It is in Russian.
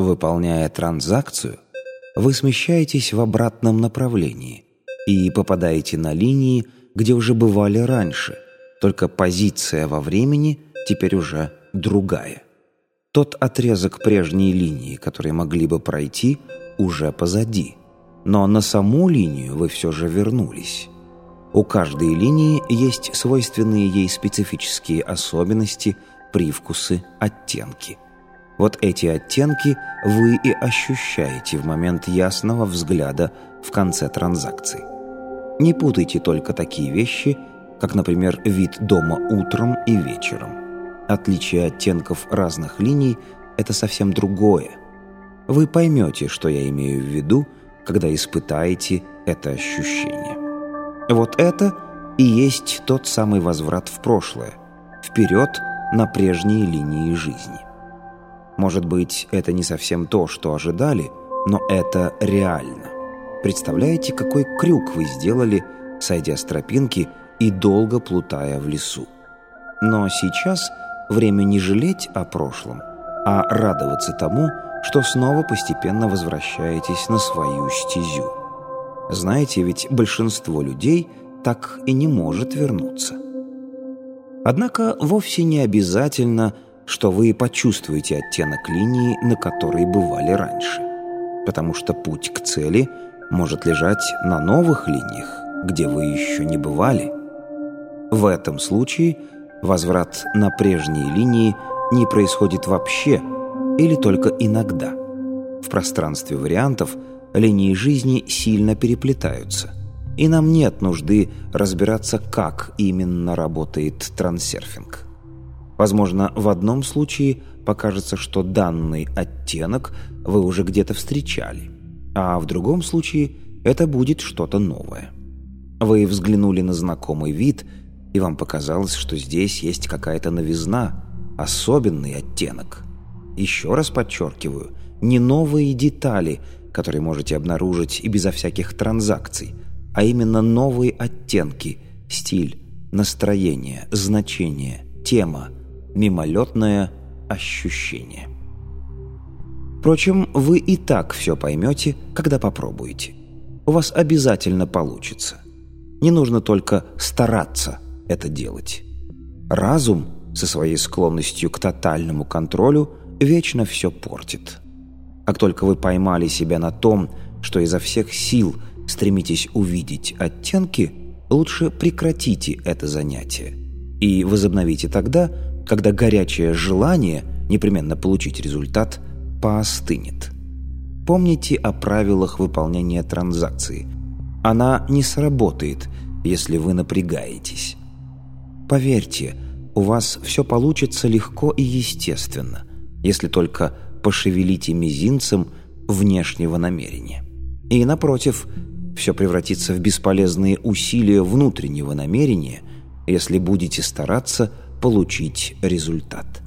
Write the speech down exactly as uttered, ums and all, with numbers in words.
Выполняя транзакцию, вы смещаетесь в обратном направлении и попадаете на линии, где уже бывали раньше, только позиция во времени теперь уже другая. Тот отрезок прежней линии, который могли бы пройти, уже позади, но на саму линию вы все же вернулись. У каждой линии есть свойственные ей специфические особенности, привкусы, оттенки. Вот эти оттенки вы и ощущаете в момент ясного взгляда в конце транзакции. Не путайте только такие вещи, как, например, вид дома утром и вечером. Отличие оттенков разных линий – это совсем другое. Вы поймете, что я имею в виду, когда испытаете это ощущение. Вот это и есть тот самый возврат в прошлое, вперед на прежние линии жизни. Может быть, это не совсем то, что ожидали, но это реально. Представляете, какой крюк вы сделали, сойдя с тропинки и долго плутая в лесу. Но сейчас время не жалеть о прошлом, а радоваться тому, что снова постепенно возвращаетесь на свою стезю. Знаете, ведь большинство людей так и не может вернуться. Однако вовсе не обязательно, что вы почувствуете оттенок линии, на которой бывали раньше, потому что путь к цели может лежать на новых линиях, где вы еще не бывали. В этом случае возврат на прежние линии не происходит вообще или только иногда. В пространстве вариантов линии жизни сильно переплетаются, и нам нет нужды разбираться, как именно работает трансерфинг. Возможно, в одном случае покажется, что данный оттенок вы уже где-то встречали, а в другом случае это будет что-то новое. Вы взглянули на знакомый вид, и вам показалось, что здесь есть какая-то новизна, особенный оттенок. Еще раз подчеркиваю, не новые детали, которые можете обнаружить и безо всяких транзакций, а именно новые оттенки, стиль, настроение, значение, тема, мимолетное ощущение. Впрочем, вы и так все поймете, когда попробуете. У вас обязательно получится. Не нужно только стараться это делать. Разум со своей склонностью к тотальному контролю вечно все портит. Как только вы поймали себя на том, что изо всех сил стремитесь увидеть оттенки, лучше прекратите это занятие и возобновите тогда, когда горячее желание непременно получить результат поостынет. Помните о правилах выполнения транзакции. Она не сработает, если вы напрягаетесь. Поверьте, у вас все получится легко и естественно, если только пошевелите мизинцем внешнего намерения. И, напротив, все превратится в бесполезные усилия внутреннего намерения, если будете стараться получить результат.